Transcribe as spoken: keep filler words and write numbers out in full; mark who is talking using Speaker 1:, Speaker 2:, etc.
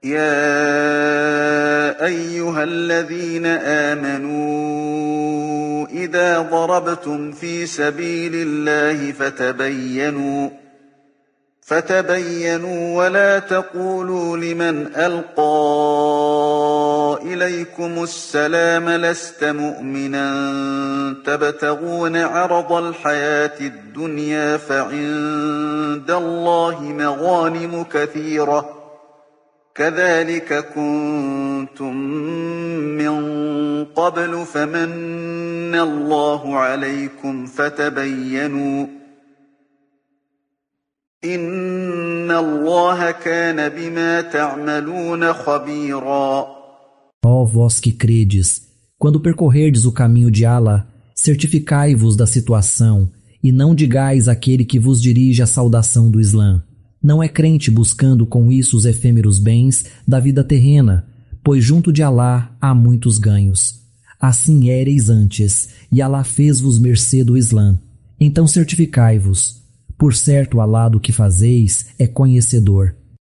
Speaker 1: يا أيها الذين آمنوا إذا ضربتم في سبيل الله فتبينوا فتبينوا ولا تقولوا لمن ألقى إليكم السلام لست مؤمنا تبتغون عرض الحياة الدنيا فعند الله مغانم كثيرة كذلك كنتم من قبل فمن الله عليكم فتبينوا إن الله كان بما تعملون خبيرا.
Speaker 2: Ó vós que credes, quando percorrerdes o caminho de Allah, certificai-vos da situação e não digais àquele que vos dirige a saudação do Islã. Não é crente buscando com isso os efêmeros bens da vida terrena, pois junto de Allah há muitos ganhos. Assim éreis antes, e Allah fez-vos mercê do Islã. Então certificai-vos. Por certo, Allah do que fazeis é conhecedor.